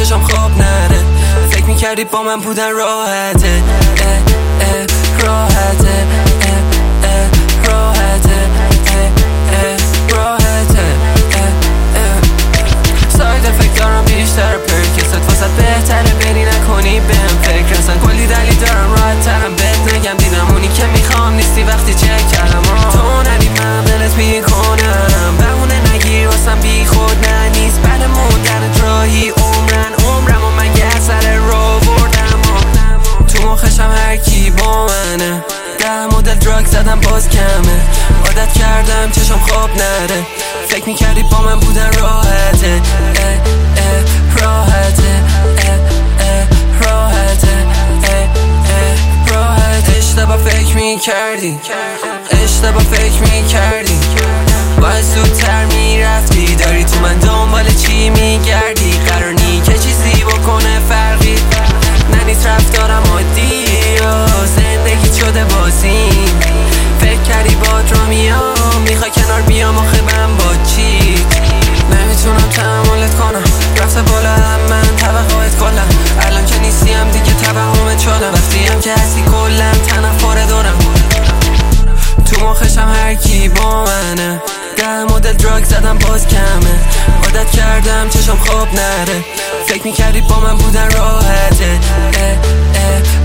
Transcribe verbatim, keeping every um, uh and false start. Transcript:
چشم خواب نره. فکر میکردی با من بودن راحته، اه اه راحته، اه اه راحته، اه اه راحته، اه اه. ساید افکت دارم بیشتر پرکست واسه بهتره بری نکنی بهم فکر. اصلا کلی دلیل دارم راحت ترم بهت نگم دیدم اونی که میخوام نیستی وقتی چک کردم. تو ندی من دلت میکنم بمونه نگیر واسم بی خود نه نیست بعد موندن راهی عمرن عمرم و مگه اثر را بردم. تو مخشم هر کی با منه ده مدل دراگ زدم باز کمه. عادت کردم چشم خواب نره. فکر میکردی با من بودن راحته، اه اه راحته، اه اه راحته، اه اه راحته. اشتباه فکر میکردی، اشتباه فکر میکردی باید زودتر میرفتی. داری تو من دنبال چی میگردی؟ قرار نی که چیزی بکنه فرقی ننیت رفتارم عادیه زندگی شده بازیم. فکر کردی باد را میام میخوای کنار بیام آخه من با چی نمیتونم تحملت کنم. رفته بالا هم من توقعت کنم الان که نیستیم دیگه توهمت شدم. وقتی هم که هستی کلم تنفر دارم. تو مخشم هر کی با منه ده مدل دراگ زدم باز کمه. عادت کردم چشم خواب نره. فکر میکردی با من بودن راحته، اه اه